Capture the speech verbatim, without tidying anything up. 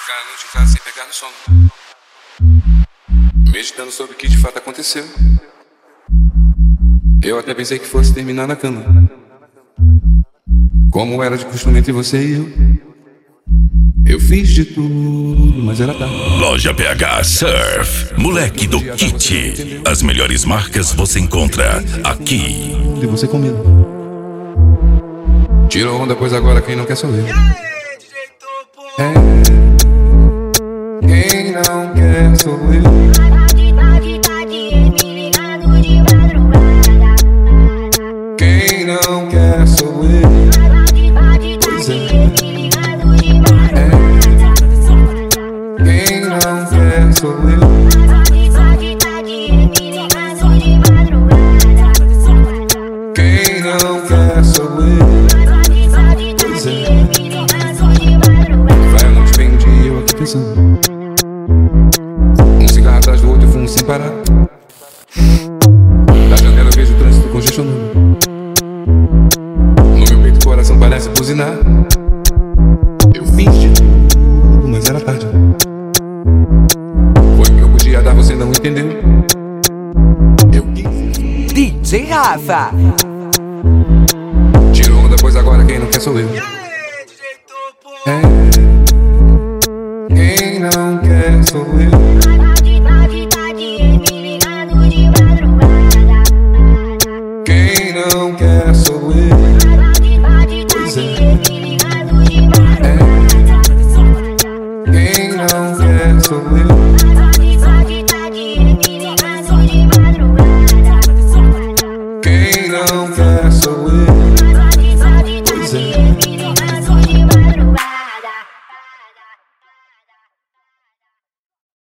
ficar a noite em casa sem pegar no sono, meditando sobre o que de fato aconteceu. Eu até pensei que fosse terminar na cama, como era de costume entre você e eu. Eu fiz de tudo, mas era tarde. Loja P H Surf, moleque do kit. As melhores marcas você encontra aqui. E você com medo. Tira onda, pois agora quem não quer sou eu. É, quem não quer sou eu. Quem não quer sou eu. Pois é. É, quem não quer sou eu. Quem não quer sou eu. Pois é. Vai a noite, vem um dia eu aqui pensando. Um cigarro atrás do outro e fumo sem parar. Da janela eu vejo o trânsito congestionando. No meu peito o coração parece buzinar. Eu fiz de tudo, mas era tarde. Foi o que eu podia dar, você não entendeu. Eu quis. D J Rafa. Tira onda, pois agora quem não quer sou eu. É, quem não quer sou eu. Quem não quer sou eu. Pois é. É, quem não quer sou eu.